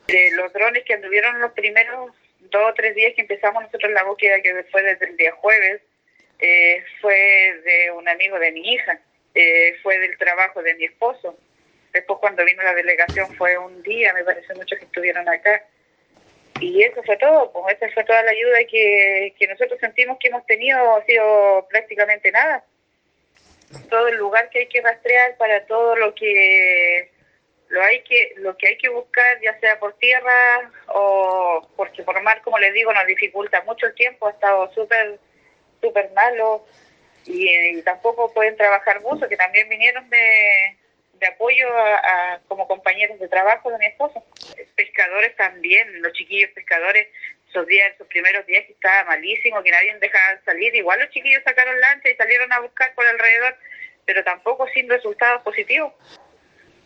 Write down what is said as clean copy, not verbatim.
De los drones que anduvieron los primeros 2 o 3 días que empezamos nosotros la búsqueda, que después desde el día jueves, fue de un amigo de mi hija, fue del trabajo de mi esposo. Después cuando vino la delegación fue un día, me parece mucho que estuvieron acá. Y eso fue todo, pues esa fue toda la ayuda que nosotros sentimos que hemos tenido, ha sido prácticamente nada. Todo el lugar que hay que rastrear para todo lo que hay que buscar, ya sea por tierra o porque por mar, como les digo, nos dificulta mucho el tiempo, ha estado súper malo y tampoco pueden trabajar buzos, que también vinieron de apoyo como compañeros de trabajo de mi esposo. Pescadores también, los chiquillos pescadores, esos primeros días que estaba malísimo, que nadie dejaba salir, igual los chiquillos sacaron lancha y salieron a buscar por alrededor, pero tampoco sin resultados positivos.